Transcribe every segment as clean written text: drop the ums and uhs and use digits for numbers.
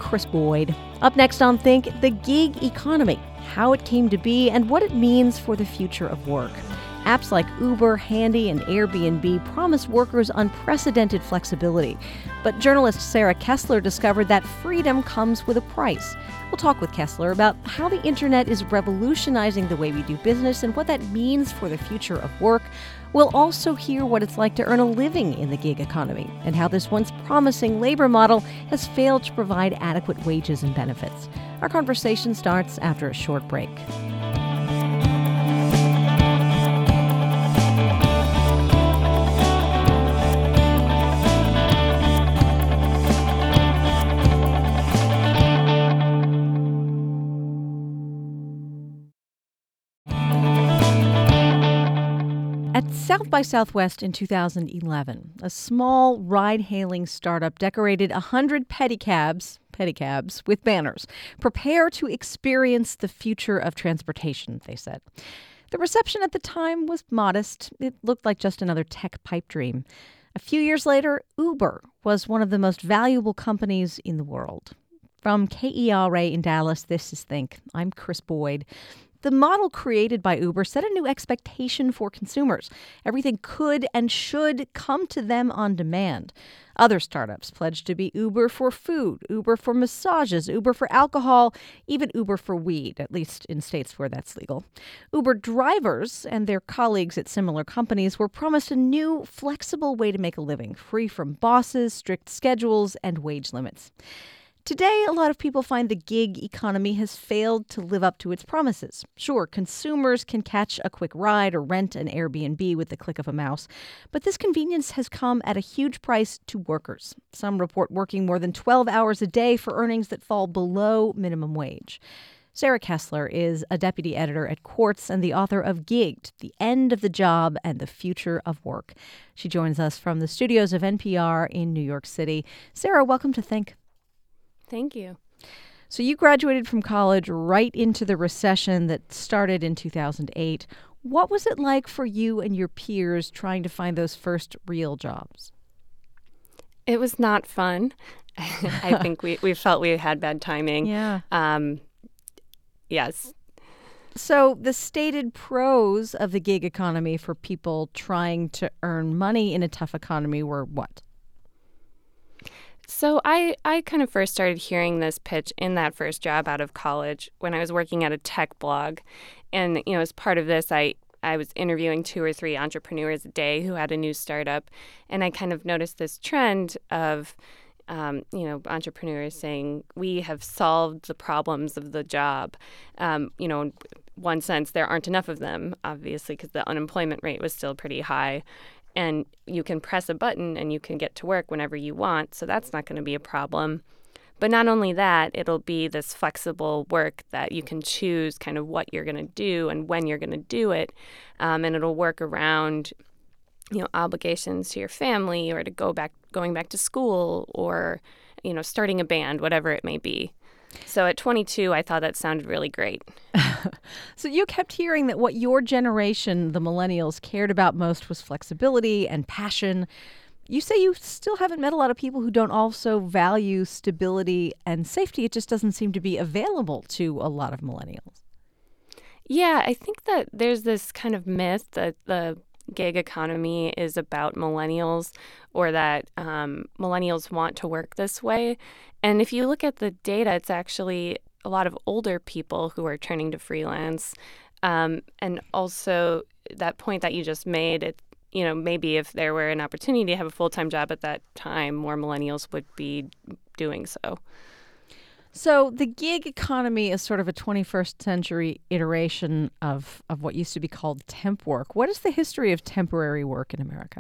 Chris Boyd. Up next on Think, the gig economy, how it came to be and what it means for the future of work. Apps like Uber, Handy, and Airbnb promise workers unprecedented flexibility. But journalist Sarah Kessler discovered that freedom comes with a price. We'll talk with Kessler about how the internet is revolutionizing the way we do business and what that means for the future of work. We'll also hear what it's like to earn a living in the gig economy and how this once promising labor model has failed to provide adequate wages and benefits. Our conversation starts after a short break. At South by Southwest in 2011, a small ride-hailing startup decorated 100 pedicabs with banners. Prepare to experience the future of transportation, they said. The reception at the time was modest. It looked like just another tech pipe dream. A few years later, Uber was one of the most valuable companies in the world. From KERA in Dallas, this is Think. I'm Chris Boyd. The model created by Uber set a new expectation for consumers. Everything could and should come to them on demand. Other startups pledged to be Uber for food, Uber for massages, Uber for alcohol, even Uber for weed, at least in states where that's legal. Uber drivers and their colleagues at similar companies were promised a new, flexible way to make a living, free from bosses, strict schedules, and wage limits. Today, a lot of people find the gig economy has failed to live up to its promises. Sure, consumers can catch a quick ride or rent an Airbnb with the click of a mouse, but this convenience has come at a huge price to workers. Some report working more than 12 hours a day for earnings that fall below minimum wage. Sarah Kessler is a deputy editor at Quartz and the author of Gigged, The End of the Job and the Future of Work. She joins us from the studios of NPR in New York City. Sarah, welcome to Think. Thank you. So you graduated from college right into the recession that started in 2008. What was it like for you and your peers trying to find those first real jobs? It was not fun. I think we felt we had bad timing. Yeah. Yes. So the stated pros of the gig economy for people trying to earn money in a tough economy were what? So I kind of first started hearing this pitch in that first job out of college when I was working at a tech blog. And, as part of this, I was interviewing 2 or 3 entrepreneurs a day who had a new startup. And I kind of noticed this trend of, entrepreneurs saying, we have solved the problems of the job. In one sense, there aren't enough of them, obviously, because the unemployment rate was still pretty high. And you can press a button and you can get to work whenever you want. So that's not going to be a problem. But not only that, it'll be this flexible work that you can choose kind of what you're going to do and when you're going to do it. And it'll work around, obligations to your family or to going back to school or, starting a band, whatever it may be. So at 22, I thought that sounded really great. So you kept hearing that what your generation, the millennials, cared about most was flexibility and passion. You say you still haven't met a lot of people who don't also value stability and safety. It just doesn't seem to be available to a lot of millennials. Yeah, I think that there's this kind of myth that the gig economy is about millennials or that millennials want to work this way. And if you look at the data, it's actually a lot of older people who are turning to freelance. And also that point that you just made, maybe if there were an opportunity to have a full-time job at that time, more millennials would be doing so. So the gig economy is sort of a 21st century iteration of what used to be called temp work. What is the history of temporary work in America?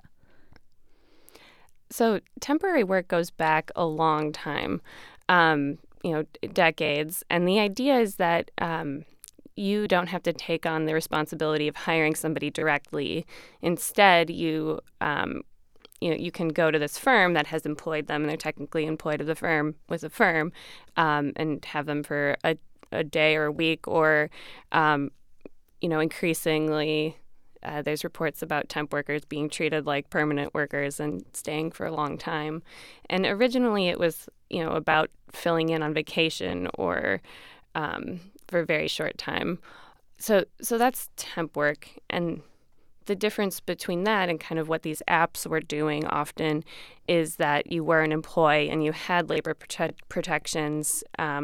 So temporary work goes back a long time, decades. And the idea is that you don't have to take on the responsibility of hiring somebody directly. Instead, you can go to this firm that has employed them, and they're technically employed with a firm, and have them for a day or a week, or increasingly There's reports about temp workers being treated like permanent workers and staying for a long time. And originally it was, about filling in on vacation or for a very short time. So that's temp work. And the difference between that and kind of what these apps were doing often is that you were an employee and you had labor protections.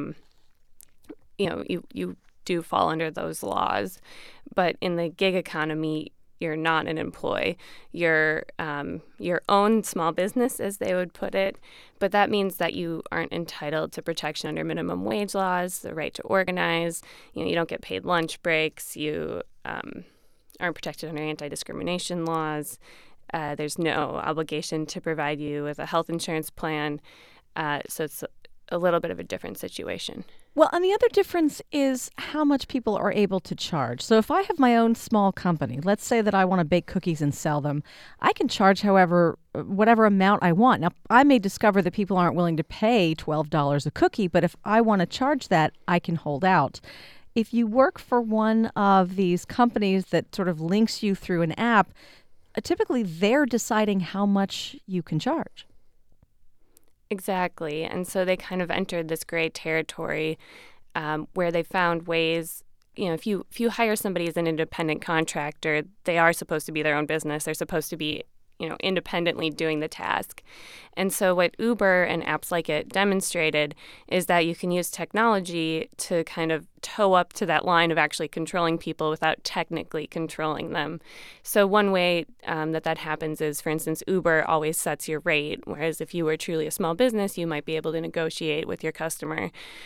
You do fall under those laws. But in the gig economy, you're not an employee. You're your own small business, as they would put it. But that means that you aren't entitled to protection under minimum wage laws, the right to organize. You don't get paid lunch breaks. You aren't protected under anti-discrimination laws. There's no obligation to provide you with a health insurance plan. So it's a little bit of a different situation. Well, and the other difference is how much people are able to charge. So if I have my own small company, let's say that I want to bake cookies and sell them, I can charge whatever amount I want. Now, I may discover that people aren't willing to pay $12 a cookie, but if I want to charge that, I can hold out. If you work for one of these companies that sort of links you through an app, typically they're deciding how much you can charge. Exactly. And so they kind of entered this gray territory where they found ways, if you hire somebody as an independent contractor, they are supposed to be their own business. They're supposed to be, independently doing the task. And so what Uber and apps like it demonstrated is that you can use technology to kind of toe up to that line of actually controlling people without technically controlling them. So one way that happens is, for instance, Uber always sets your rate, whereas if you were truly a small business, you might be able to negotiate with your customer.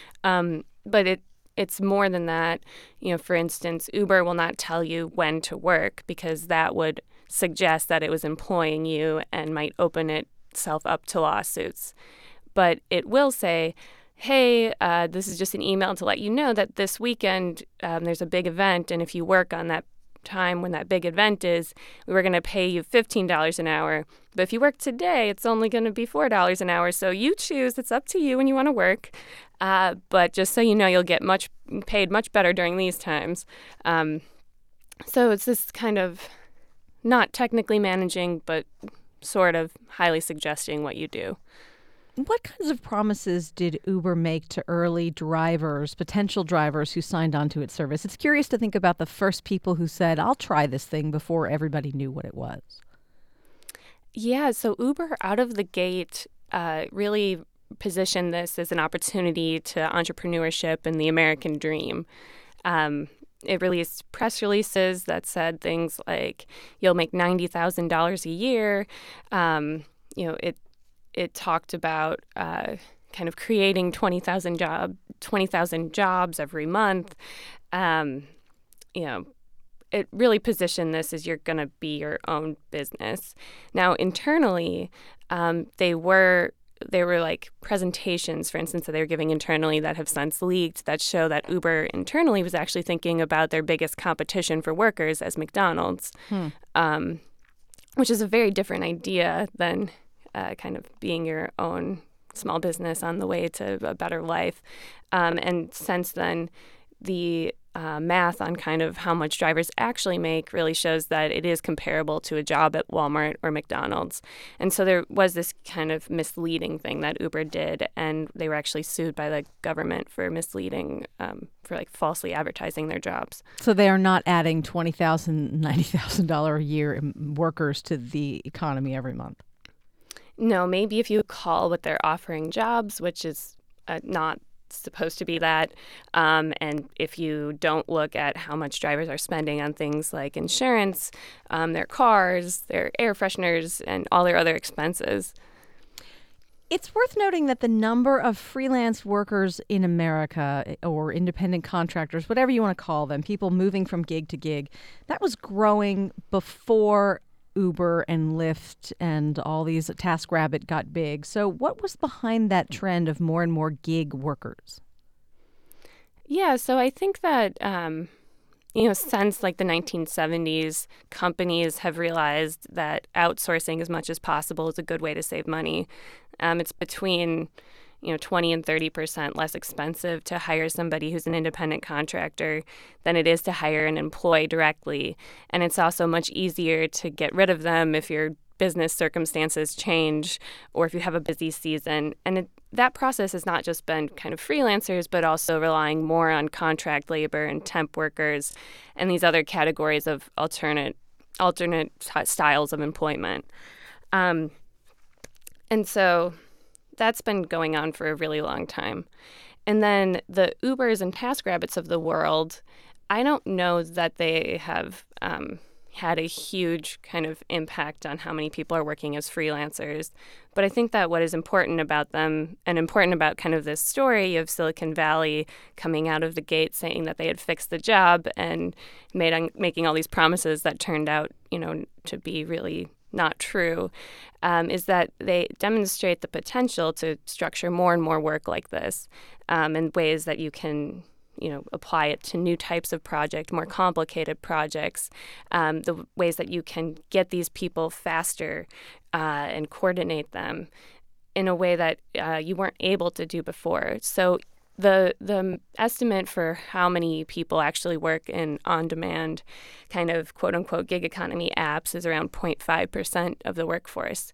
But it's more than that. For instance, Uber will not tell you when to work because that would suggest that it was employing you and might open itself up to lawsuits. But it will say, hey, this is just an email to let you know that this weekend there's a big event, and if you work on that time when that big event is, we were going to pay you $15 an hour. But if you work today, it's only going to be $4 an hour. So you choose. It's up to you when you want to work. But just so you know, you'll get paid much better during these times. So it's this kind of not technically managing, but sort of highly suggesting what you do. What kinds of promises did Uber make to early drivers, potential drivers who signed on to its service? It's curious to think about the first people who said, I'll try this thing before everybody knew what it was. Yeah, so Uber out of the gate really positioned this as an opportunity to entrepreneurship and the American dream. It released press releases that said things like, you'll make $90,000 a year. It talked about kind of creating 20,000 jobs every month. It really positioned this as you're going to be your own business. Now, internally, there were like presentations, for instance, that they were giving internally that have since leaked that show that Uber internally was actually thinking about their biggest competition for workers as McDonald's, which is a very different idea than kind of being your own small business on the way to a better life. And since then, the math on kind of how much drivers actually make really shows that it is comparable to a job at Walmart or McDonald's. And so there was this kind of misleading thing that Uber did, and they were actually sued by the government for misleading, for like falsely advertising their jobs. So they are not adding $20,000, $90,000 a year workers to the economy every month? No, maybe if you call what they're offering jobs, which is not supposed to be that. And if you don't look at how much drivers are spending on things like insurance, their cars, their air fresheners, and all their other expenses. It's worth noting that the number of freelance workers in America, or independent contractors, whatever you want to call them, people moving from gig to gig, that was growing before Uber and Lyft and all these TaskRabbit got big. So what was behind that trend of more and more gig workers? Yeah, so I think that, since like the 1970s, companies have realized that outsourcing as much as possible is a good way to save money. It's between, 20 and 30% less expensive to hire somebody who's an independent contractor than it is to hire an employee directly. And it's also much easier to get rid of them if your business circumstances change or if you have a busy season. And that process has not just been kind of freelancers, but also relying more on contract labor and temp workers and these other categories of alternate styles of employment. And so that's been going on for a really long time. And then the Ubers and TaskRabbits of the world, I don't know that they have had a huge kind of impact on how many people are working as freelancers. But I think that what is important about them and important about kind of this story of Silicon Valley coming out of the gate saying that they had fixed the job and making all these promises that turned out, to be really not true, is that they demonstrate the potential to structure more and more work like this in ways that you can apply it to new types of project, more complicated projects, the ways that you can get these people faster and coordinate them in a way that you weren't able to do before. So the estimate for how many people actually work in on-demand kind of quote-unquote gig economy apps is around 0.5% of the workforce.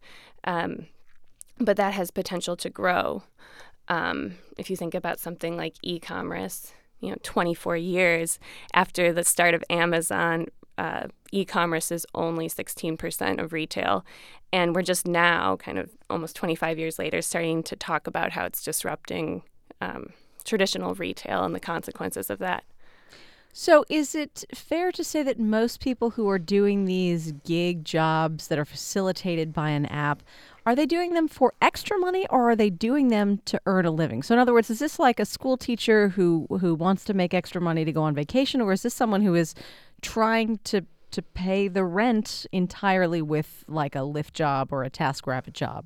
But that has potential to grow. If you think about something like e-commerce, 24 years after the start of Amazon, e-commerce is only 16% of retail. And we're just now, kind of almost 25 years later, starting to talk about how it's disrupting traditional retail and the consequences of that. So is it fair to say that most people who are doing these gig jobs that are facilitated by an app, are they doing them for extra money or are they doing them to earn a living? So in other words, is this like a school teacher who wants to make extra money to go on vacation, or is this someone who is trying to pay the rent entirely with like a Lyft job or a TaskRabbit job?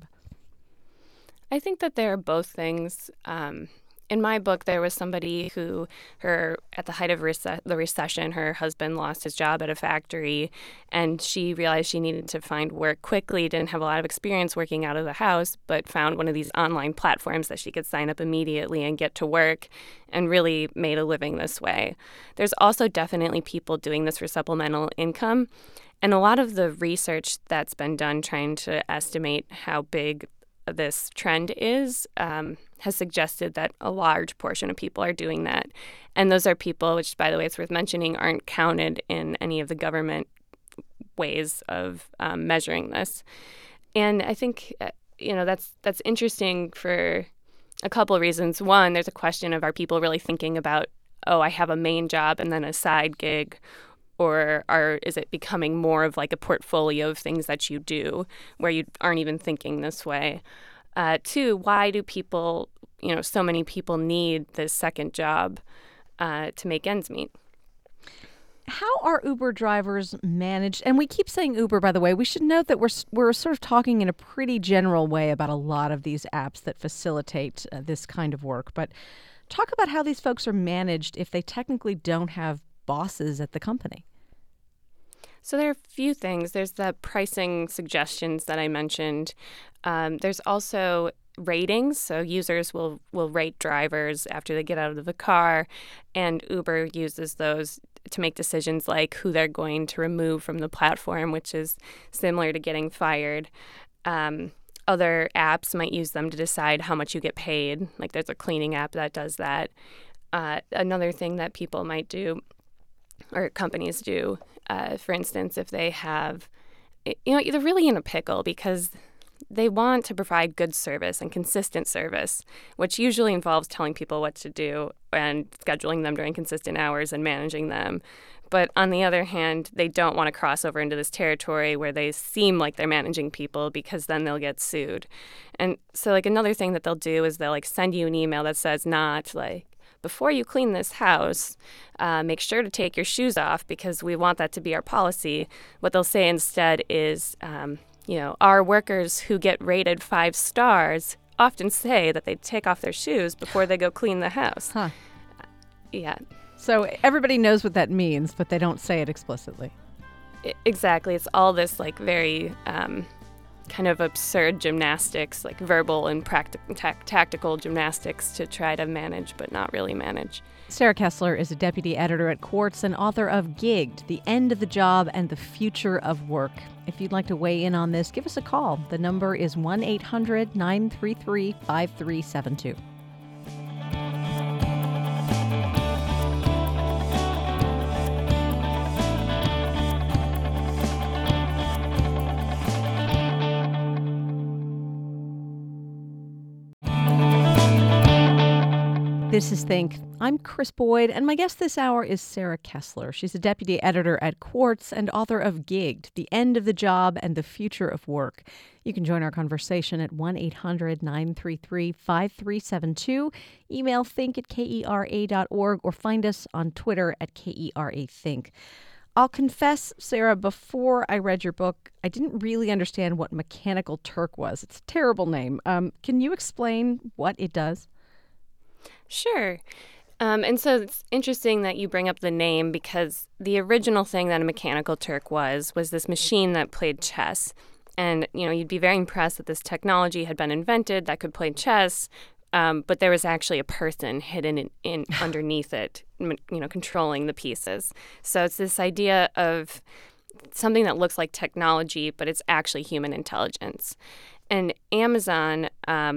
I think that there are both things. In my book, there was somebody who, at the height of the recession, her husband lost his job at a factory, and she realized she needed to find work quickly, didn't have a lot of experience working out of the house, but found one of these online platforms that she could sign up immediately and get to work, and really made a living this way. There's also definitely people doing this for supplemental income, and a lot of the research that's been done trying to estimate how big this trend is has suggested that a large portion of people are doing that. And those are people, which, by the way, it's worth mentioning, aren't counted in any of the government ways of measuring this. And I think, that's interesting for a couple of reasons. One, there's a question of, are people really thinking about, I have a main job and then a side gig? Or is it becoming more of like a portfolio of things that you do where you aren't even thinking this way? Two, why do people, so many people need this second job to make ends meet? How are Uber drivers managed? And we keep saying Uber, by the way. We should note that we're sort of talking in a pretty general way about a lot of these apps that facilitate this kind of work. But talk about how these folks are managed if they technically don't have bosses at the company. So there are a few things. There's the pricing suggestions that I mentioned. There's also ratings. So users will rate drivers after they get out of the car, and Uber uses those to make decisions like who they're going to remove from the platform, which is similar to getting fired. Other apps might use them to decide how much you get paid. Like there's a cleaning app that does that. Another thing that people might do, or companies do, for instance, if they have, they're really in a pickle because they want to provide good service and consistent service, which usually involves telling people what to do and scheduling them during consistent hours and managing them. But on the other hand, they don't want to cross over into this territory where they seem like they're managing people because then they'll get sued. And so another thing that they'll do is they'll send you an email that says before you clean this house, make sure to take your shoes off because we want that to be our policy. What they'll say instead is, our workers who get rated 5 stars often say that they take off their shoes before they go clean the house. Huh. Yeah. So everybody knows what that means, but they don't say it explicitly. Exactly. It's all this very kind of absurd gymnastics, like verbal and tactical gymnastics to try to manage but not really manage. Sarah Kessler is a deputy editor at Quartz and author of Gigged, The End of the Job and the Future of Work. If you'd like to weigh in on this, give us a call. The number is 1-800-933-5372. This is Think. I'm Chris Boyd, and my guest this hour is Sarah Kessler. She's a deputy editor at Quartz and author of Gigged, The End of the Job and the Future of Work. You can join our conversation at 1-800-933-5372. Email think@kera.org or find us on Twitter at KERAthink. I'll confess, Sarah, before I read your book, I didn't really understand what Mechanical Turk was. It's a terrible name. Can you explain what it does? Sure. And so it's interesting that you bring up the name because the original thing that a Mechanical Turk was this machine that played chess. And, you'd be very impressed that this technology had been invented that could play chess, but there was actually a person hidden in underneath it, controlling the pieces. So it's this idea of something that looks like technology, but it's actually human intelligence. And Amazon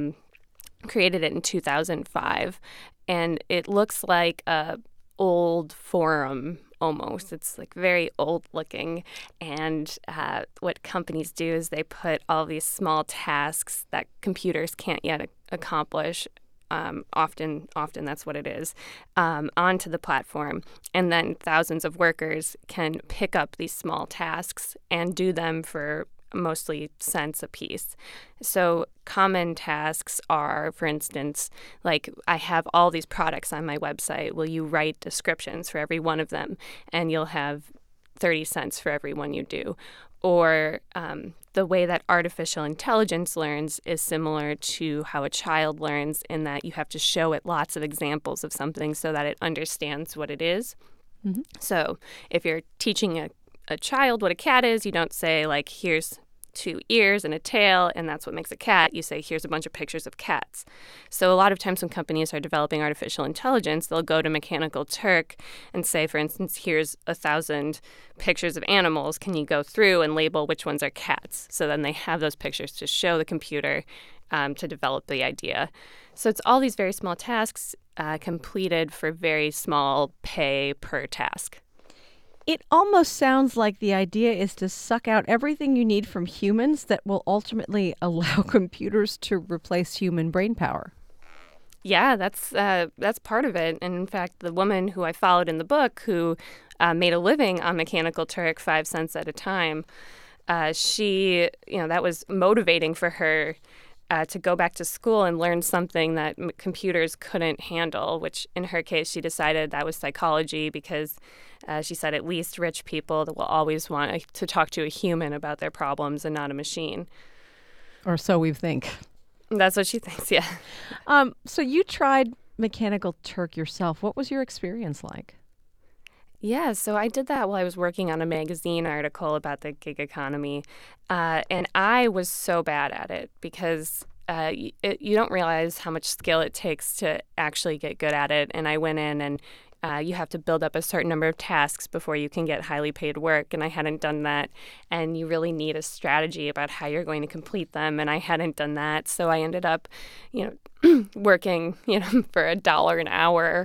created it in 2005, and it looks like a old forum almost. It's like very old looking, and what companies do is they put all these small tasks that computers can't yet accomplish. Often that's what it is, onto the platform. And then thousands of workers can pick up these small tasks and do them for mostly cents a piece. So common tasks are, for instance, like I have all these products on my website. Will you write descriptions for every one of them? And you'll have 30 cents for every one you do. Or the way that artificial intelligence learns is similar to how a child learns in that you have to show it lots of examples of something so that it understands what it is. Mm-hmm. So if you're teaching a child what a cat is, you don't say, like, here's 2 ears and a tail, and that's what makes a cat. You say, here's a bunch of pictures of cats. So a lot of times when companies are developing artificial intelligence, they'll go to Mechanical Turk and say, for instance, here's 1,000 pictures of animals. Can you go through and label which ones are cats? So then they have those pictures to show the computer to develop the idea. So it's all these very small tasks completed for very small pay per task. It almost sounds like the idea is to suck out everything you need from humans that will ultimately allow computers to replace human brain power. Yeah, that's part of it. And in fact, the woman who I followed in the book who made a living on Mechanical Turk 5 cents at a time, she, that was motivating for her to go back to school and learn something that computers couldn't handle, which in her case, she decided that was psychology because she said at least rich people that will always want to talk to a human about their problems and not a machine. Or so we think. That's what she thinks, yeah. So you tried Mechanical Turk yourself. What was your experience like? Yeah, so I did that while I was working on a magazine article about the gig economy, and I was so bad at it because you don't realize how much skill it takes to actually get good at it. And I went in and you have to build up a certain number of tasks before you can get highly paid work, and I hadn't done that. And you really need a strategy about how you're going to complete them, and I hadn't done that. So I ended up, working, for $1 an hour.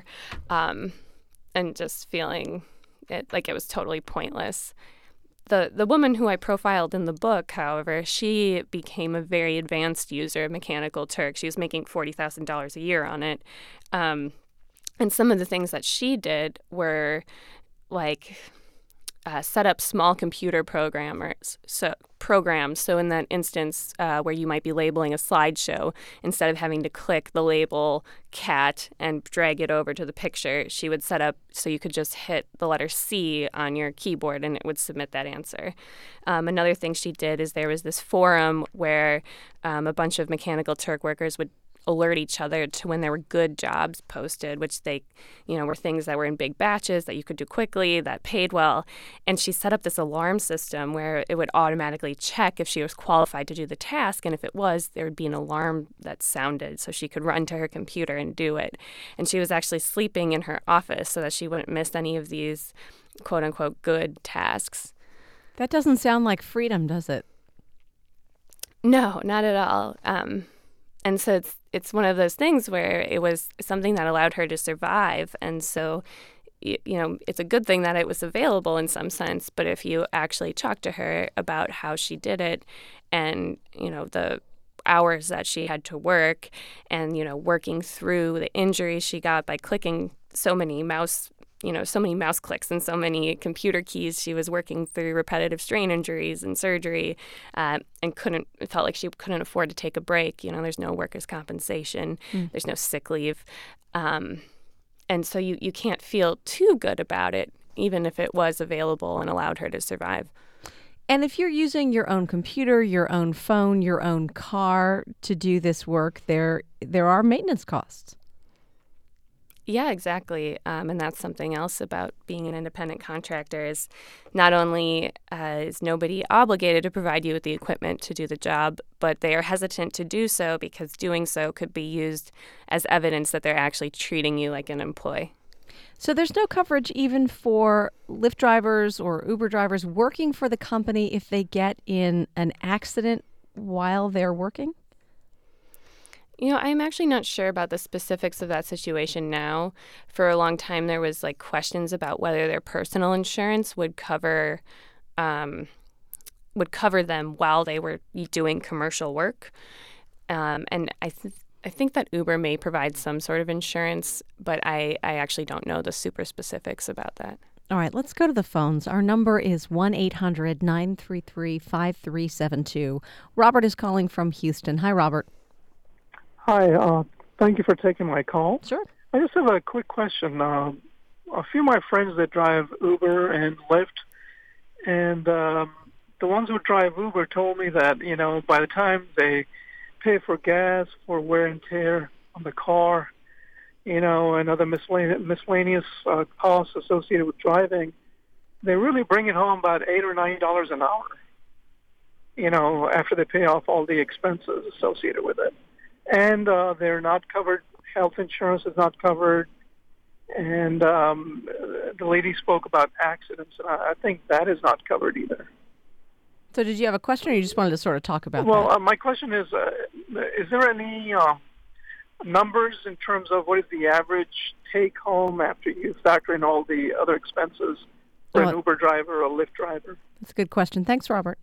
And just feeling like it was totally pointless. The woman who I profiled in the book, however, she became a very advanced user of Mechanical Turk. She was making $40,000 a year on it. And some of the things that she did were like set up small computer programs. So in that instance where you might be labeling a slideshow, instead of having to click the label cat and drag it over to the picture, she would set up so you could just hit the letter C on your keyboard and it would submit that answer. Another thing she did is there was this forum where a bunch of Mechanical Turk workers would alert each other to when there were good jobs posted, which they, were things that were in big batches that you could do quickly, that paid well. And she set up this alarm system where it would automatically check if she was qualified to do the task. And if it was, there would be an alarm that sounded so she could run to her computer and do it. And she was actually sleeping in her office so that she wouldn't miss any of these quote unquote good tasks. That doesn't sound like freedom, does it? No, not at all. And so it's one of those things where it was something that allowed her to survive. And so, it's a good thing that it was available in some sense. But if you actually talk to her about how she did it and, the hours that she had to work and, working through the injuries she got by clicking so many mouse clicks and so many computer keys. She was working through repetitive strain injuries and surgery and felt like she couldn't afford to take a break. There's no workers' compensation. There's no sick leave. And so you can't feel too good about it, even if it was available and allowed her to survive. And if you're using your own computer, your own phone, your own car to do this work, there are maintenance costs. Yeah, exactly. And that's something else about being an independent contractor is not only is nobody obligated to provide you with the equipment to do the job, but they are hesitant to do so because doing so could be used as evidence that they're actually treating you like an employee. So there's no coverage even for Lyft drivers or Uber drivers working for the company if they get in an accident while they're working? I'm actually not sure about the specifics of that situation now. For a long time, there was questions about whether their personal insurance would cover them while they were doing commercial work. And I think that Uber may provide some sort of insurance, but I actually don't know the super specifics about that. All right, let's go to the phones. Our number is 1-800-933-5372. Robert is calling from Houston. Hi, Robert. Hi, thank you for taking my call. Sure. I just have a quick question. A few of my friends that drive Uber and Lyft, and the ones who drive Uber told me that, by the time they pay for gas, for wear and tear on the car, and other miscellaneous costs associated with driving, they really bring it home about $8 or $9 an hour, after they pay off all the expenses associated with it. And they're not covered. Health insurance is not covered. And the lady spoke about accidents, and I think that is not covered either. So did you have a question, or you just wanted to sort of talk about that? Well, my question is there any numbers in terms of what is the average take-home after you factor in all the other expenses for an Uber driver or a Lyft driver? That's a good question. Thanks, Robert.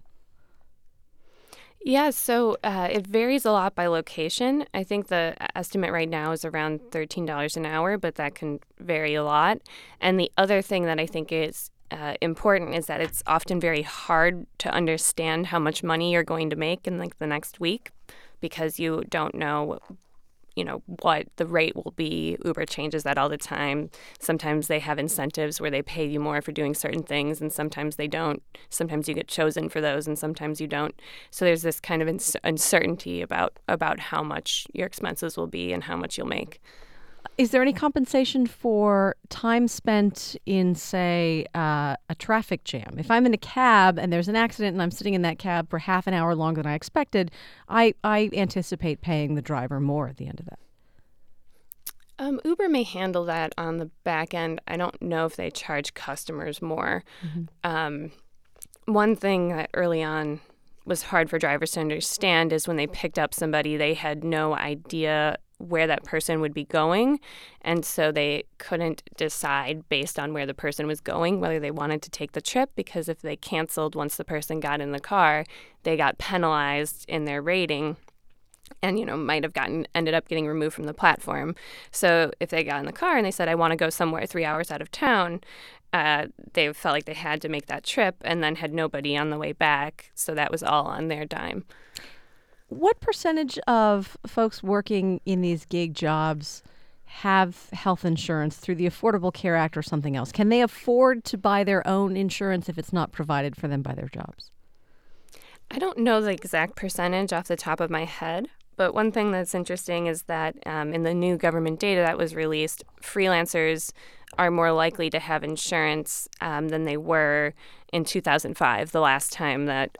Yeah, so it varies a lot by location. I think the estimate right now is around $13 an hour, but that can vary a lot. And the other thing that I think is important is that it's often very hard to understand how much money you're going to make in the next week because you don't know what the rate will be. Uber changes that all the time. Sometimes they have incentives where they pay you more for doing certain things, and sometimes they don't. Sometimes you get chosen for those, and sometimes you don't. So there's this kind of uncertainty about how much your expenses will be and how much you'll make. Is there any compensation for time spent in, say, a traffic jam? If I'm in a cab and there's an accident and I'm sitting in that cab for half an hour longer than I expected, I anticipate paying the driver more at the end of that. Uber may handle that on the back end. I don't know if they charge customers more. Mm-hmm. One thing that early on was hard for drivers to understand is when they picked up somebody, they had no idea where that person would be going, and so they couldn't decide based on where the person was going whether they wanted to take the trip, because if they canceled once the person got in the car, they got penalized in their rating and might have ended up getting removed from the platform. So if they got in the car and they said, I want to go somewhere 3 hours out of town, they felt like they had to make that trip and then had nobody on the way back, so that was all on their dime. What percentage of folks working in these gig jobs have health insurance through the Affordable Care Act or something else? Can they afford to buy their own insurance if it's not provided for them by their jobs? I don't know the exact percentage off the top of my head. But one thing that's interesting is that in the new government data that was released, freelancers are more likely to have insurance than they were in 2005, the last time that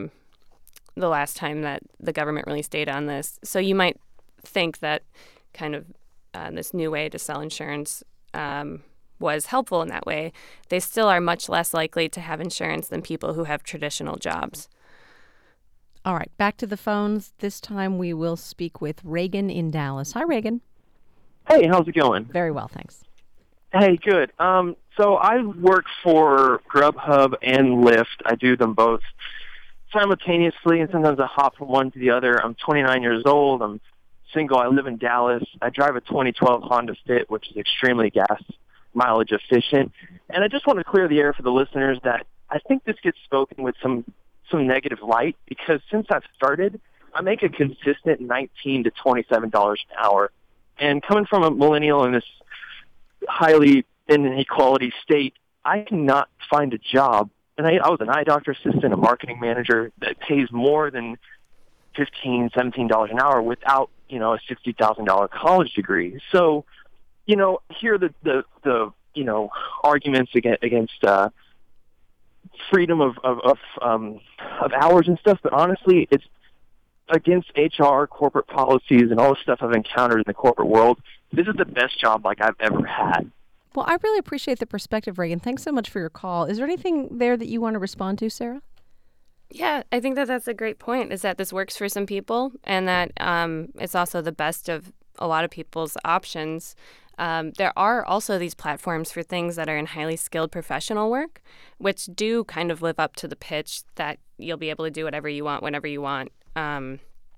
the government released data on this. So you might think that kind of this new way to sell insurance was helpful in that way. They still are much less likely to have insurance than people who have traditional jobs. All right, back to the phones. This time we will speak with Reagan in Dallas. Hi, Reagan. Hey, how's it going? Very well, thanks. Hey, good. So I work for Grubhub and Lyft. I do them both simultaneously, and sometimes I hop from one to the other. I'm 29 years old. I'm single. I live in Dallas. I drive a 2012 Honda Fit, which is extremely gas mileage efficient. And I just want to clear the air for the listeners that I think this gets spoken with some negative light, because since I've started, I make a consistent $19 to $27 an hour. And coming from a millennial in this highly inequality state, I cannot find a job. And I was an eye doctor assistant, a marketing manager that pays more than $15, $17 an hour without, a $60,000 college degree. So, here are the arguments against freedom of hours and stuff, but honestly, it's against HR, corporate policies, and all the stuff I've encountered in the corporate world. This is the best job I've ever had. Well, I really appreciate the perspective, Reagan. Thanks so much for your call. Is there anything there that you want to respond to, Sarah? Yeah, I think that's a great point, is that this works for some people, and that it's also the best of a lot of people's options. There are also these platforms for things that are in highly skilled professional work, which do kind of live up to the pitch that you'll be able to do whatever you want, whenever you want. And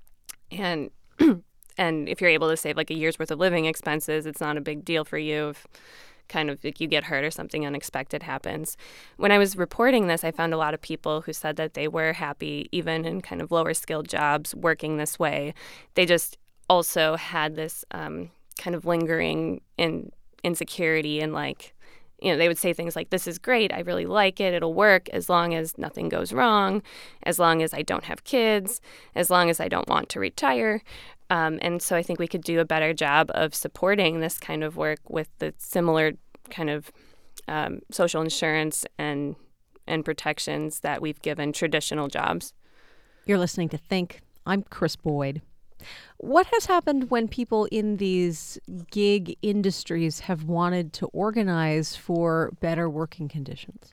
and if you're able to save like a year's worth of living expenses, it's not a big deal for you if kind of like you get hurt or something unexpected happens. When I was reporting this, I found a lot of people who said that they were happy, even in kind of lower skilled jobs, working this way. They just also had this kind of lingering insecurity, and they would say things like, this is great, I really like it, it'll work as long as nothing goes wrong, as long as I don't have kids, as long as I don't want to retire. And so I think we could do a better job of supporting this kind of work with the similar kind of social insurance and protections that we've given traditional jobs. You're listening to Think. I'm Chris Boyd. What has happened when people in these gig industries have wanted to organize for better working conditions?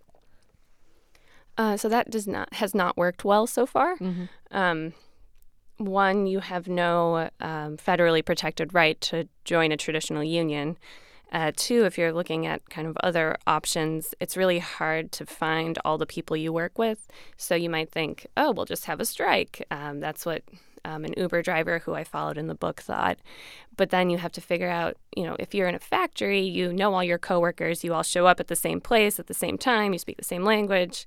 So that has not worked well so far. Mm-hmm. One, you have no federally protected right to join a traditional union. Two, if you're looking at kind of other options, it's really hard to find all the people you work with. So you might think, oh, we'll just have a strike. That's what an Uber driver who I followed in the book thought. But then you have to figure out, if you're in a factory, you know all your coworkers, you all show up at the same place at the same time, you speak the same language.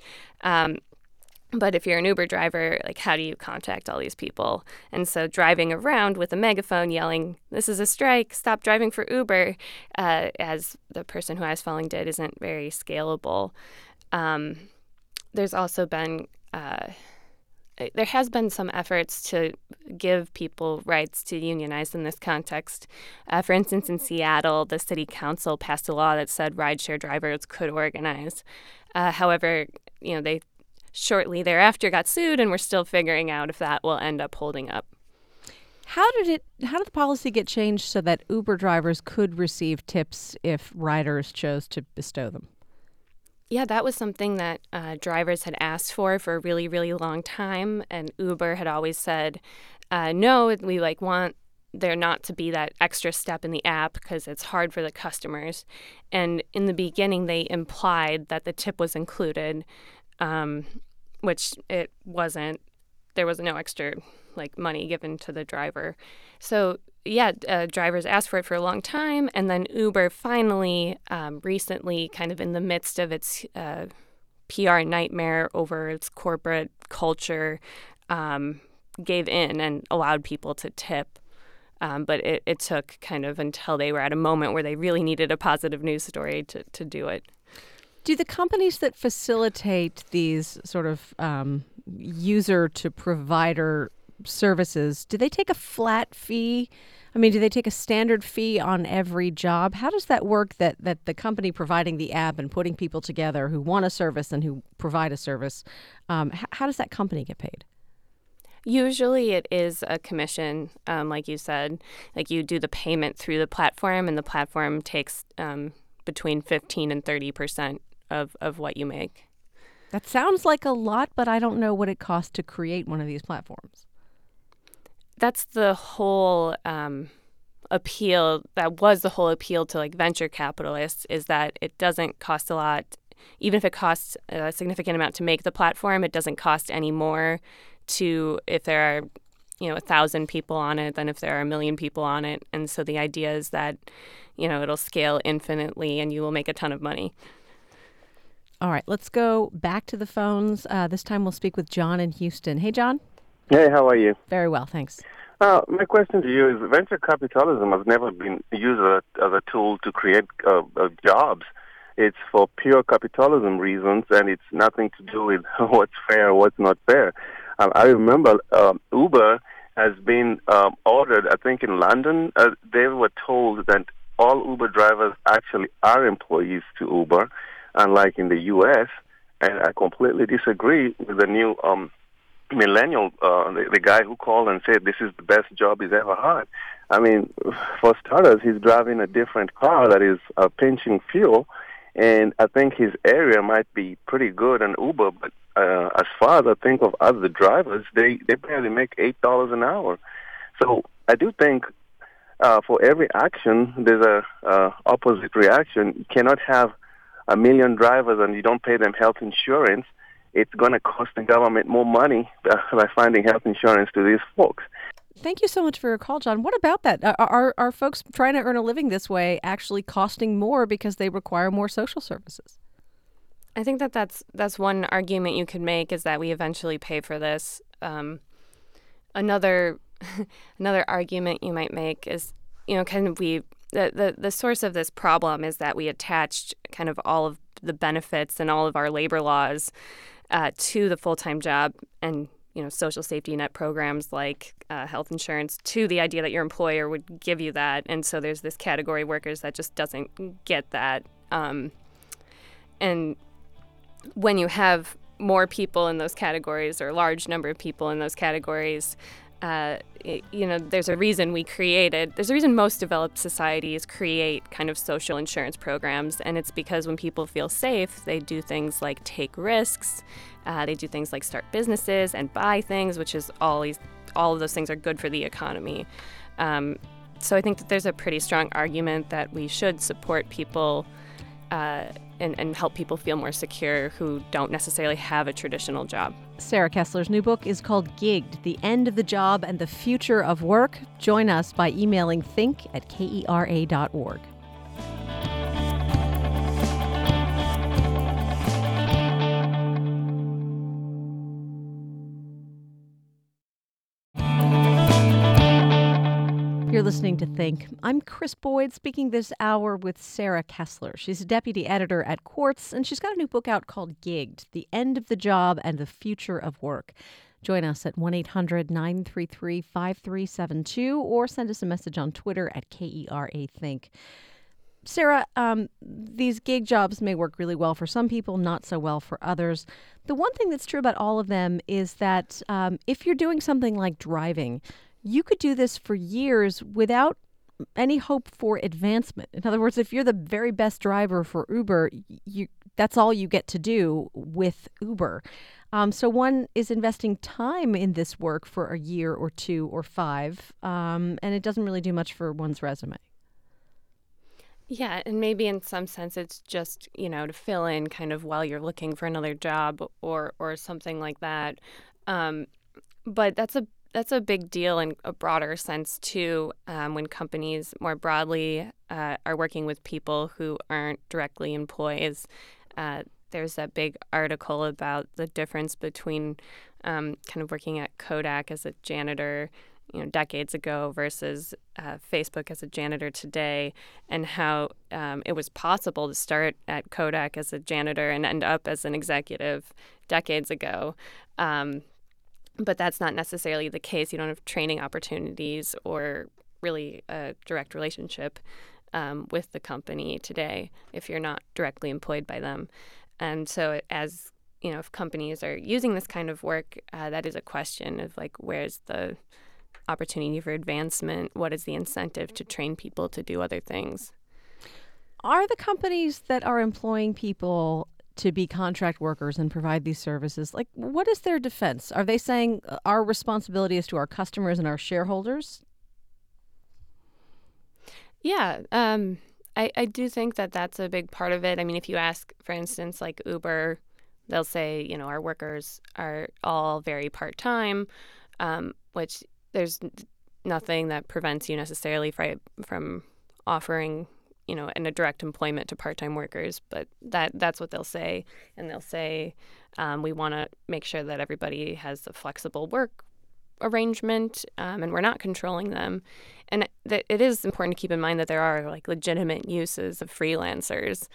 But if you're an Uber driver, how do you contact all these people? And so driving around with a megaphone yelling, this is a strike, stop driving for Uber, as the person who I was following did, isn't very scalable. There's also been there has been some efforts to give people rights to unionize in this context. For instance, in Seattle, the city council passed a law that said rideshare drivers could organize. However, they shortly thereafter got sued, and we're still figuring out if that will end up holding up. How did the policy get changed so that Uber drivers could receive tips if riders chose to bestow them? Yeah, that was something that drivers had asked for a really, really long time, and Uber had always said, no, we want there not to be that extra step in the app because it's hard for the customers. And in the beginning, they implied that the tip was included, which it wasn't. There was no extra money given to the driver. So drivers asked for it for a long time, and then Uber finally recently, kind of in the midst of its PR nightmare over its corporate culture, gave in and allowed people to tip. But it took kind of until they were at a moment where they really needed a positive news story to do it. Do the companies that facilitate these sort of user to provider services, do they take a flat fee? I mean, do they take a standard fee on every job? How does that work that the company providing the app and putting people together who want a service and who provide a service, how does that company get paid? Usually it is a commission, like you said. Like you do the payment through the platform, and the platform takes between 15 and 30% of what you make. That sounds like a lot, but I don't know what it costs to create one of these platforms. That's the whole appeal. That was the whole appeal to like venture capitalists, is that it doesn't cost a lot. Even if it costs a significant amount to make the platform, it doesn't cost any more to if there are 1,000 people on it than if there are 1 million people on it. And so the idea is that it'll scale infinitely and you will make a ton of money. All right, let's go back to the phones. This time we'll speak with John in Houston. Hey, John. Hey, how are you? Very well, thanks. My question to you is venture capitalism has never been used as a tool to create jobs. It's for pure capitalism reasons, and it's nothing to do with what's fair or what's not fair. I remember Uber has been ordered, I think in London, they were told that all Uber drivers actually are employees to Uber, unlike in the U.S., and I completely disagree with the new millennial, the guy who called and said this is the best job he's ever had. I mean, for starters, he's driving a different car that is pinching fuel, and I think his area might be pretty good on Uber, but as far as I think of other drivers, they barely make $8 an hour. So I do think for every action, there's a opposite reaction. You cannot have 1 million drivers and you don't pay them health insurance. It's going to cost the government more money by finding health insurance to these folks. Thank you so much for your call, John. What about that? Are folks trying to earn a living this way actually costing more because they require more social services? I think that's one argument you could make, is that we eventually pay for this. Another argument you might make is, kind of the source of this problem is that we attached kind of all of the benefits and all of our labor laws to the full-time job and social safety net programs like health insurance to the idea that your employer would give you that. And so there's this category of workers that just doesn't get that. And when you have more people in those categories, or a large number of people in those categories, there's a reason there's a reason most developed societies create kind of social insurance programs. And it's because when people feel safe, they do things like take risks. They do things like start businesses and buy things, which is all of those things are good for the economy. So I think that there's a pretty strong argument that we should support people and help people feel more secure who don't necessarily have a traditional job. Sarah Kessler's new book is called Gigged: The End of the Job and the Future of Work. Join us by emailing think@kera.org. You're listening to Think. I'm Chris Boyd, speaking this hour with Sarah Kessler. She's a deputy editor at Quartz, and she's got a new book out called Gigged: The End of the Job and the Future of Work. Join us at 1-800-933-5372 or send us a message on Twitter at KERA Think. Sarah, these gig jobs may work really well for some people, not so well for others. The one thing that's true about all of them is that if you're doing something like driving, you could do this for years without any hope for advancement. In other words, if you're the very best driver for Uber, that's all you get to do with Uber. So one is investing time in this work for a year or 2 or 5, and it doesn't really do much for one's resume. Yeah, and maybe in some sense it's just, to fill in kind of while you're looking for another job or something like that. But that's a big deal in a broader sense, too, when companies more broadly are working with people who aren't directly employees. There's that big article about the difference between kind of working at Kodak as a janitor, decades ago versus Facebook as a janitor today, and how it was possible to start at Kodak as a janitor and end up as an executive decades ago. But that's not necessarily the case. You don't have training opportunities or really a direct relationship with the company today if you're not directly employed by them. And so as if companies are using this kind of work, that is a question of like, where's the opportunity for advancement? What is the incentive to train people to do other things? Are the companies that are employing people to be contract workers and provide these services, like, what is their defense? Are they saying our responsibility is to our customers and our shareholders? Yeah, I do think that that's a big part of it. I mean, if you ask, for instance, like Uber, they'll say, our workers are all very part-time, which there's nothing that prevents you necessarily from offering, in a direct employment to part-time workers. But that's what they'll say. And they'll say, we want to make sure that everybody has a flexible work arrangement, and we're not controlling them. And that it is important to keep in mind that there are like legitimate uses of freelancers.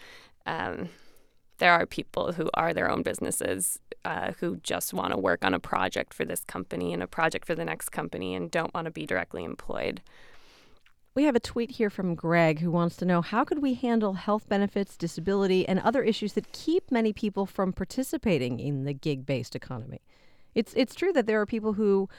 There are people who are their own businesses who just want to work on a project for this company and a project for the next company and don't want to be directly employed. We have a tweet here from Greg who wants to know, how could we handle health benefits, disability, and other issues that keep many people from participating in the gig-based economy? It's true that there are people who,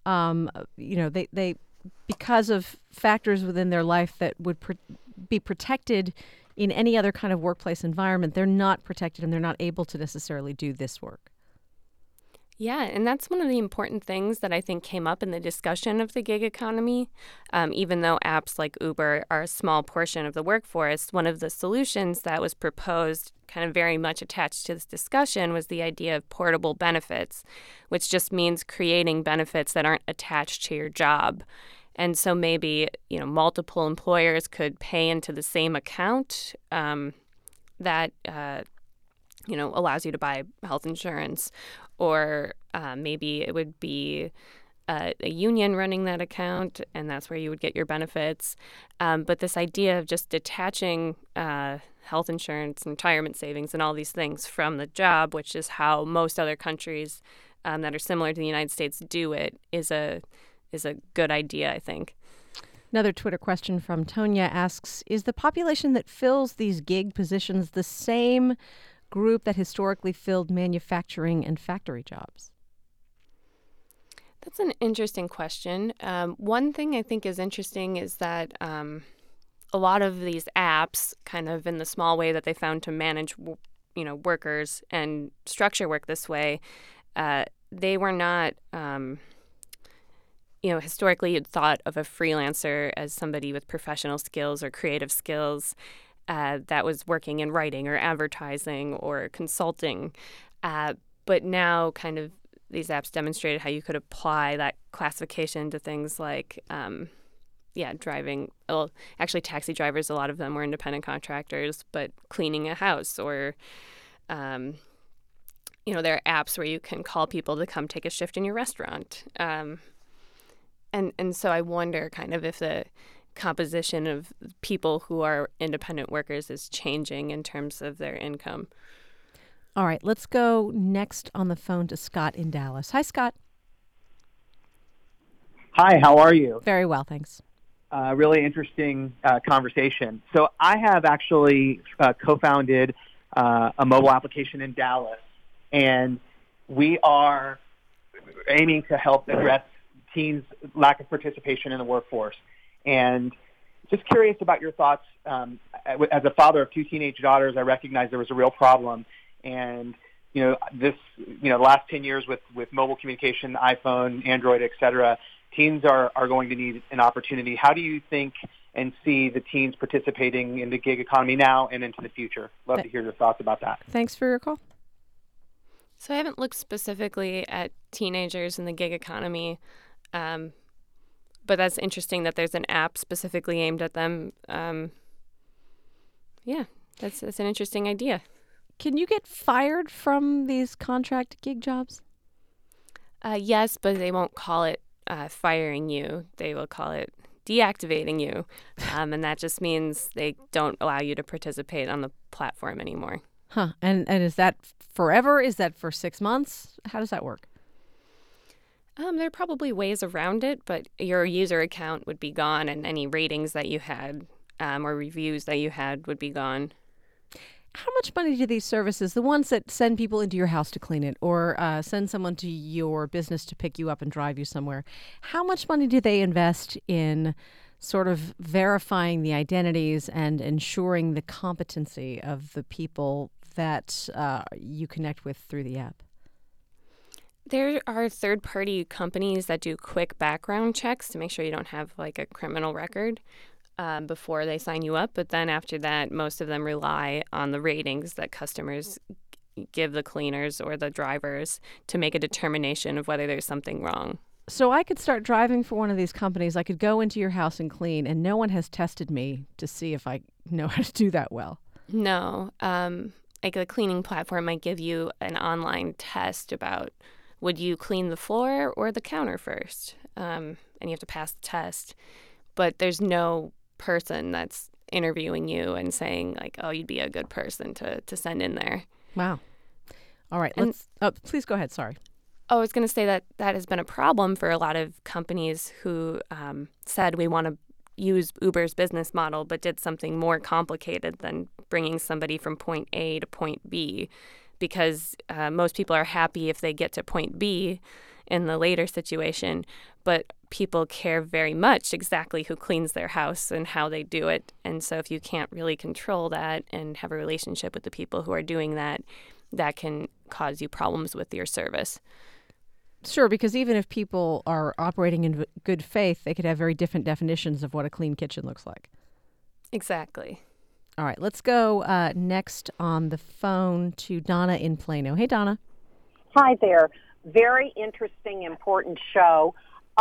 they because of factors within their life that would be protected in any other kind of workplace environment, they're not protected and they're not able to necessarily do this work. Yeah, and that's one of the important things that I think came up in the discussion of the gig economy. Even though apps like Uber are a small portion of the workforce, one of the solutions that was proposed, kind of very much attached to this discussion, was the idea of portable benefits, which just means creating benefits that aren't attached to your job. And so maybe, multiple employers could pay into the same account that, allows you to buy health insurance. Or maybe it would be a union running that account, and that's where you would get your benefits. But this idea of just detaching health insurance and retirement savings and all these things from the job, which is how most other countries that are similar to the United States do it, is a good idea, I think. Another Twitter question from Tonya asks, is the population that fills these gig positions the same group that historically filled manufacturing and factory jobs? That's an interesting question. One thing I think is interesting is that a lot of these apps, kind of in the small way that they found to manage, workers and structure work this way, they were not, historically you'd thought of a freelancer as somebody with professional skills or creative skills that was working in writing or advertising or consulting. But now kind of these apps demonstrated how you could apply that classification to things like, driving. Well, actually, taxi drivers, a lot of them were independent contractors, but cleaning a house or, there are apps where you can call people to come take a shift in your restaurant. And so I wonder kind of if the composition of people who are independent workers is changing in terms of their income. All right, let's go next on the phone to Scott in Dallas. Hi, Scott. Hi, how are you? Very well, thanks. Really interesting conversation. So I have actually co-founded a mobile application in Dallas, and we are aiming to help address teens' lack of participation in the workforce. And just curious about your thoughts. As a father of two teenage daughters, I recognize there was a real problem. And, the last 10 years with mobile communication, iPhone, Android, et cetera, teens are going to need an opportunity. How do you think and see the teens participating in the gig economy now and into the future? Love to hear your thoughts about that. Thanks for your call. So I haven't looked specifically at teenagers in the gig economy, but that's interesting that there's an app specifically aimed at them. That's an interesting idea. Can you get fired from these contract gig jobs? Yes, but they won't call it firing you. They will call it deactivating you. And that just means they don't allow you to participate on the platform anymore. Huh. And is that forever? Is that for 6 months? How does that work? There are probably ways around it, but your user account would be gone, and any ratings that you had or reviews that you had would be gone. How much money do these services, the ones that send people into your house to clean it or send someone to your business to pick you up and drive you somewhere, how much money do they invest in sort of verifying the identities and ensuring the competency of the people that you connect with through the app? There are third-party companies that do quick background checks to make sure you don't have like a criminal record before they sign you up. But then after that, most of them rely on the ratings that customers give the cleaners or the drivers to make a determination of whether there's something wrong. So I could start driving for one of these companies. I could go into your house and clean, and no one has tested me to see if I know how to do that well. No. Like a cleaning platform might give you an online test about would you clean the floor or the counter first? And you have to pass the test. But there's no person that's interviewing you and saying, like, oh, you'd be a good person to send in there. Wow. All right. Please go ahead. Sorry. Oh, I was going to say that has been a problem for a lot of companies who said we want to use Uber's business model, but did something more complicated than bringing somebody from point A to point B, because most people are happy if they get to point B in the later situation, but people care very much exactly who cleans their house and how they do it. And so if you can't really control that and have a relationship with the people who are doing that, that can cause you problems with your service. Sure, because even if people are operating in good faith, they could have very different definitions of what a clean kitchen looks like. Exactly. All right, let's go next on the phone to Donna in Plano. Hey, Donna. Hi there. Very interesting, important show.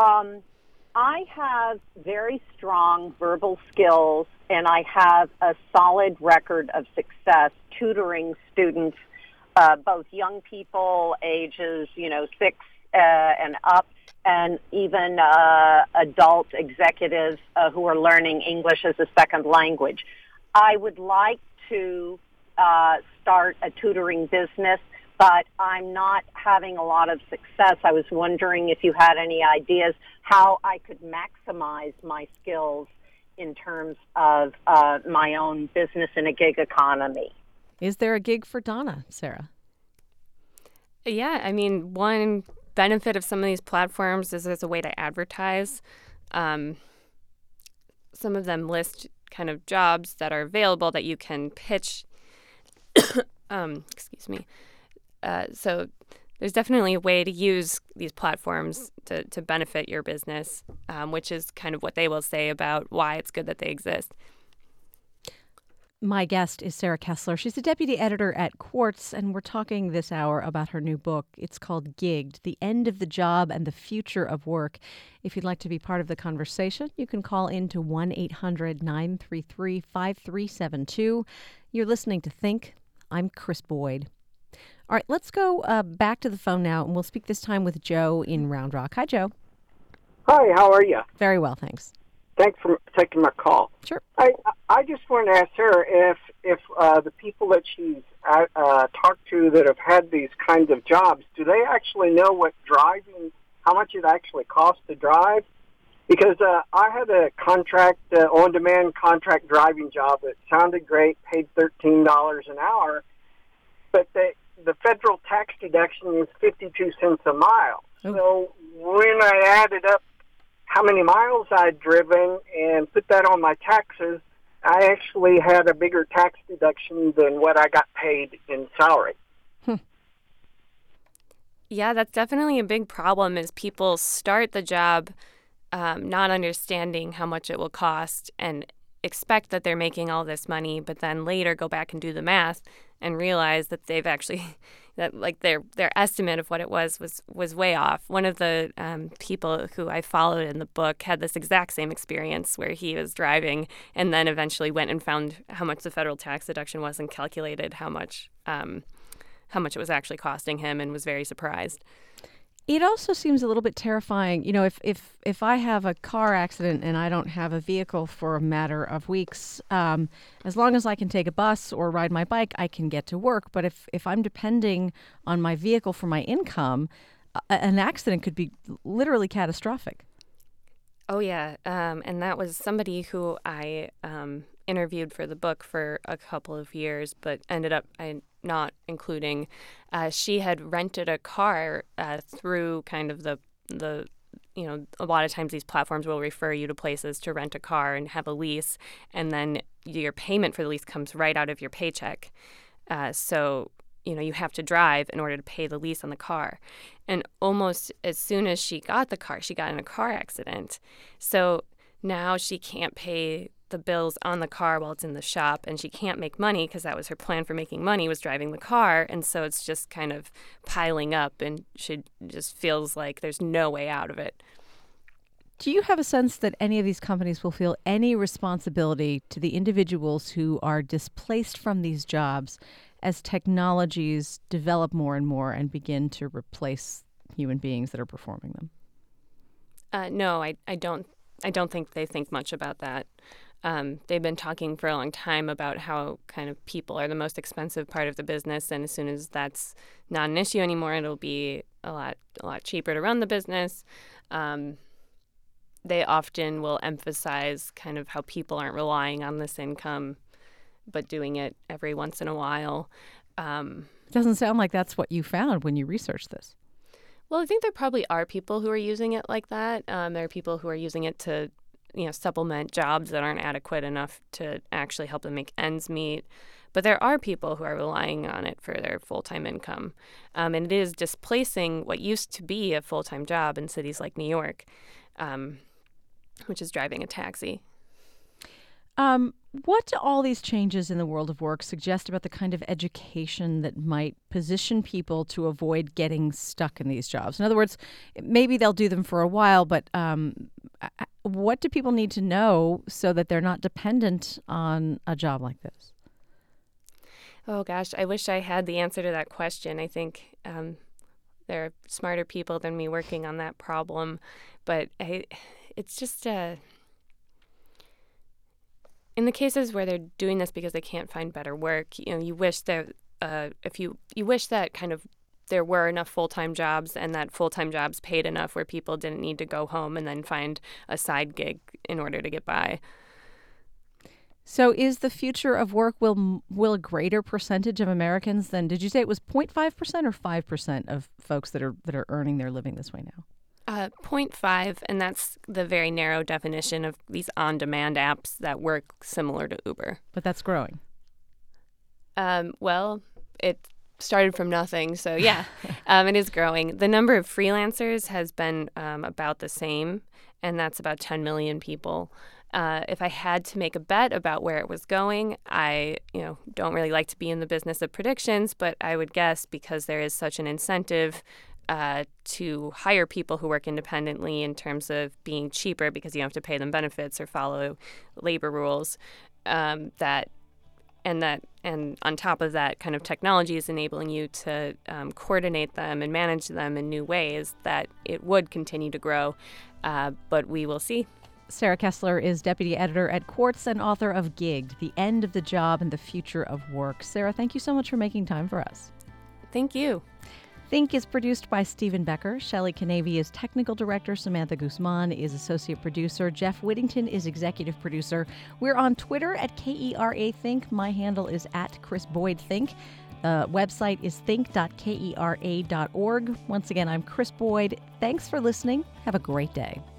I have very strong verbal skills, and I have a solid record of success tutoring students, both young people, ages, 6 and up, and even adult executives who are learning English as a second language. I would like to start a tutoring business, but I'm not having a lot of success. I was wondering if you had any ideas how I could maximize my skills in terms of my own business in a gig economy. Is there a gig for Donna, Sarah? Yeah, I mean, one benefit of some of these platforms is there's a way to advertise. Some of them list kind of jobs that are available that you can pitch. Excuse me. So there's definitely a way to use these platforms to benefit your business, which is kind of what they will say about why it's good that they exist. My guest is Sarah Kessler. She's the deputy editor at Quartz, and we're talking this hour about her new book. It's called Gigged, The End of the Job and the Future of Work. If you'd like to be part of the conversation, you can call in to 1-800-933-5372. You're listening to Think. I'm Chris Boyd. All right, let's go back to the phone now, and we'll speak this time with Joe in Round Rock. Hi, Joe. Hi, how are you? Very well, thanks. Thanks for taking my call. Sure. I just want to ask her if the people that she's talked to that have had these kinds of jobs, do they actually know what driving, how much it actually costs to drive? Because I had a contract, on-demand contract driving job that sounded great, paid $13 an hour, but the federal tax deduction is 52 cents a mile. Oh. So when I added up how many miles I'd driven and put that on my taxes, I actually had a bigger tax deduction than what I got paid in salary. Yeah, that's definitely a big problem is people start the job not understanding how much it will cost and expect that they're making all this money, but then later go back and do the math and realize that they've actually that like their estimate of what it was way off. One of the people who I followed in the book had this exact same experience where he was driving and then eventually went and found how much the federal tax deduction was and calculated how much it was actually costing him and was very surprised. It also seems a little bit terrifying. You know, if I have a car accident and I don't have a vehicle for a matter of weeks, as long as I can take a bus or ride my bike, I can get to work. But if I'm depending on my vehicle for my income, an accident could be literally catastrophic. Oh, yeah. And that was somebody who I interviewed for the book for a couple of years, but ended up not including. She had rented a car through kind of the a lot of times these platforms will refer you to places to rent a car and have a lease, and then your payment for the lease comes right out of your paycheck. So you have to drive in order to pay the lease on the car. And almost as soon as she got the car, she got in a car accident. So now she can't pay the bills on the car while it's in the shop, and she can't make money because that was her plan for making money, was driving the car. And so it's just kind of piling up, and she just feels like there's no way out of it. Do you have a sense that any of these companies will feel any responsibility to the individuals who are displaced from these jobs as technologies develop more and more and begin to replace human beings that are performing them? No, I don't think they think much about that. They've been talking for a long time about how kind of people are the most expensive part of the business, and as soon as that's not an issue anymore, it'll be a lot cheaper to run the business. They often will emphasize kind of how people aren't relying on this income, but doing it every once in a while. It doesn't sound like that's what you found when you researched this. Well, I think there probably are people who are using it like that. There are people who are using it to, supplement jobs that aren't adequate enough to actually help them make ends meet. But there are people who are relying on it for their full-time income. And it is displacing what used to be a full-time job in cities like New York, which is driving a taxi. What do all these changes in the world of work suggest about the kind of education that might position people to avoid getting stuck in these jobs? In other words, maybe they'll do them for a while, but what do people need to know so that they're not dependent on a job like this? Oh, gosh, I wish I had the answer to that question. I think there are smarter people than me working on that problem, but it's just... in the cases where they're doing this because they can't find better work, you wish that you wish that kind of there were enough full-time jobs and that full-time jobs paid enough where people didn't need to go home and then find a side gig in order to get by. So is the future of work, will a greater percentage of Americans than, did you say it was 0.5% or 5% of folks that are earning their living this way now? 0.5, and that's the very narrow definition of these on-demand apps that work similar to Uber. But that's growing. Well, it started from nothing, so yeah, it is growing. The number of freelancers has been about the same, and that's about 10 million people. If I had to make a bet about where it was going, I don't really like to be in the business of predictions, but I would guess because there is such an incentive to hire people who work independently in terms of being cheaper because you don't have to pay them benefits or follow labor rules, and on top of that, kind of technology is enabling you to coordinate them and manage them in new ways, that it would continue to grow, but we will see. Sarah Kessler is deputy editor at Quartz and author of Gigged, The End of the Job and the Future of Work. Sarah, thank you so much for making time for us. Thank you. Think is produced by Stephen Becker. Shelley Canavy is technical director. Samantha Guzman is associate producer. Jeff Whittington is executive producer. We're on Twitter at KERA Think. My handle is at Chris Boyd Think. The website is think.kera.org. Once again, I'm Chris Boyd. Thanks for listening. Have a great day.